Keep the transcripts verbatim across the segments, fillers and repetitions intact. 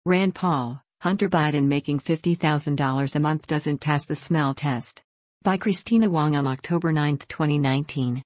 Rand Paul, Hunter Biden making fifty thousand dollars a month doesn't pass the smell test. By Christina Wong on October ninth, twenty nineteen.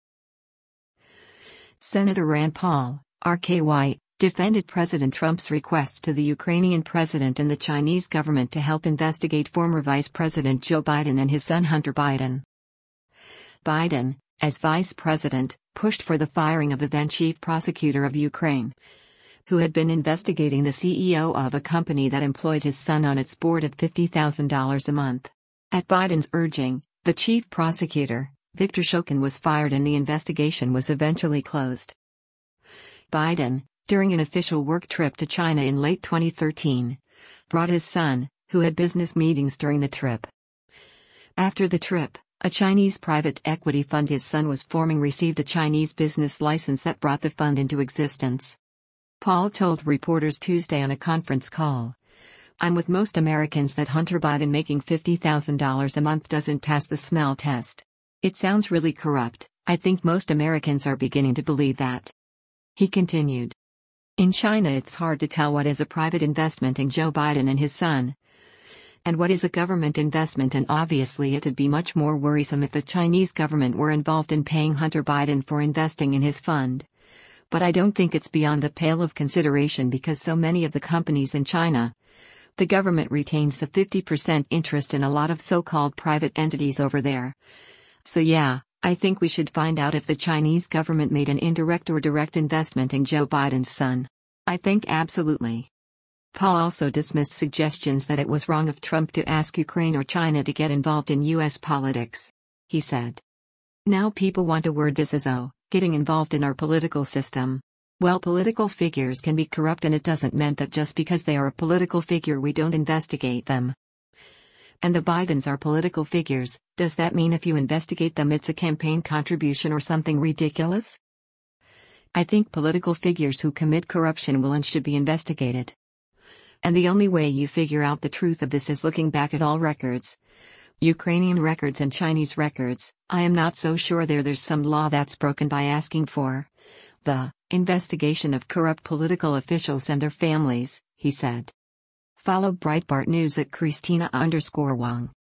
Senator Rand Paul, R K Y, defended President Trump's requests to the Ukrainian president and the Chinese government to help investigate former Vice President Joe Biden and his son Hunter Biden. Biden, as vice president, pushed for the firing of the then chief prosecutor of Ukraine, who had been investigating the C E O of a company that employed his son on its board at fifty thousand dollars a month. At Biden's urging, the chief prosecutor, Victor Shokin, was fired and the investigation was eventually closed. Biden, during an official work trip to China in late twenty thirteen, brought his son, who had business meetings during the trip. After the trip, a Chinese private equity fund his son was forming received a Chinese business license that brought the fund into existence. Paul told reporters Tuesday on a conference call, "I'm with most Americans that Hunter Biden making fifty thousand dollars a month doesn't pass the smell test. It sounds really corrupt. I think most Americans are beginning to believe that." He continued, "In China it's hard to tell what is a private investment in Joe Biden and his son, and what is a government investment, and obviously it'd be much more worrisome if the Chinese government were involved in paying Hunter Biden for investing in his fund. But I don't think it's beyond the pale of consideration because so many of the companies in China, the government retains a fifty percent interest in a lot of so-called private entities over there. So yeah, I think we should find out if the Chinese government made an indirect or direct investment in Joe Biden's son. I think absolutely." Paul also dismissed suggestions that it was wrong of Trump to ask Ukraine or China to get involved in U S politics. He said, "Now people want to word this as, oh, getting involved in our political system. Well, political figures can be corrupt, and it doesn't mean that just because they are a political figure we don't investigate them. And the Bidens are political figures, does that mean if you investigate them it's a campaign contribution or something ridiculous? I think political figures who commit corruption will and should be investigated. And the only way you figure out the truth of this is looking back at all records. Ukrainian records and Chinese records. I am not so sure there there's some law that's broken by asking for the investigation of corrupt political officials and their families," he said. Follow Breitbart News at Christina underscore Wong.